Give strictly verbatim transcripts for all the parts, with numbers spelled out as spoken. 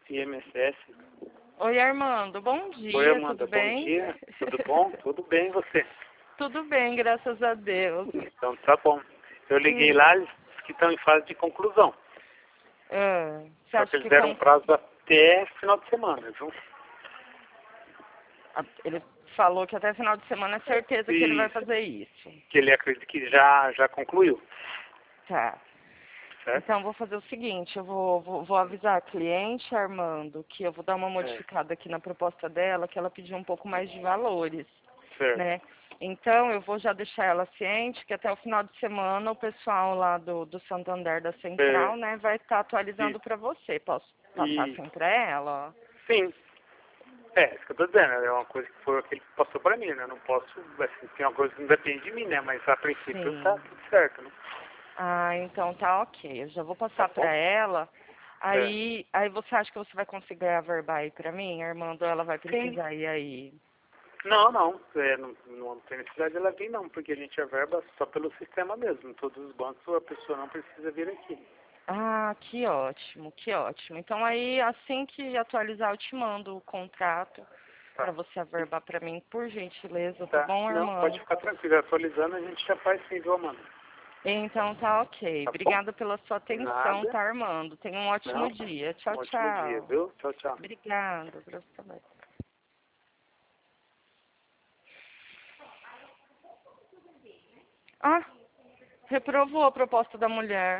I M S S. Oi, Armando. Bom dia, Oi, Amanda. tudo Bom bem? dia. Tudo bom? Tudo bem, e você? Tudo bem, graças a Deus. Então tá bom. Eu liguei Hum. lá, eles que estão em fase de conclusão. Ah, você Só acha que eles que deram um com... prazo até final de semana, viu? Ah, ele falou que até final de semana é certeza que ele vai Isso. fazer isso. Que ele acredita que já, já concluiu, Tá. certo? Então, vou fazer o seguinte, eu vou, vou, vou avisar a cliente, Armando, que eu vou dar uma É, modificada aqui na proposta dela, que ela pediu um pouco mais de valores, certo. né? Então, eu vou já deixar ela ciente que até o final de semana o pessoal lá do, do Santander da É, Central, né, vai estar atualizando isso. para você. Posso passar E assim para ela? sim. É, isso que eu tô dizendo, é uma coisa que foi aquele que passou pra mim, né? Eu não posso, assim, tem uma coisa que não depende de mim, né? Mas a princípio tá Sim. tudo certo, né? Ah, então tá ok. Eu já vou Tá passar bom? para ela. É. Aí, aí você acha que você vai conseguir averbar aí para mim, Armando? Ou ela vai Sim. precisar ir aí? Não, não, é, não, não tem necessidade de ela vir não, porque a gente averba só pelo sistema mesmo. Em todos os bancos a pessoa não precisa vir aqui. Ah, que ótimo, que ótimo. Então aí, assim que atualizar, eu te mando o contrato Tá. para você averbar para mim, por gentileza, tá Tá. bom, Não, pode Armando? ficar tranquilo. Atualizando a gente já faz sim, viu, Amanda? Então tá ok. Tá bom? Obrigada pela sua atenção, Nada. tá, Armando? Tenha um ótimo Não. dia. Um Tchau, ótimo dia, tchau. viu? Tchau, tchau. Obrigada, pra você também. Ah, reprovou a proposta da mulher.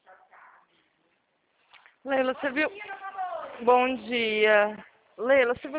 Leila, você viu? Bom dia. Leila, você viu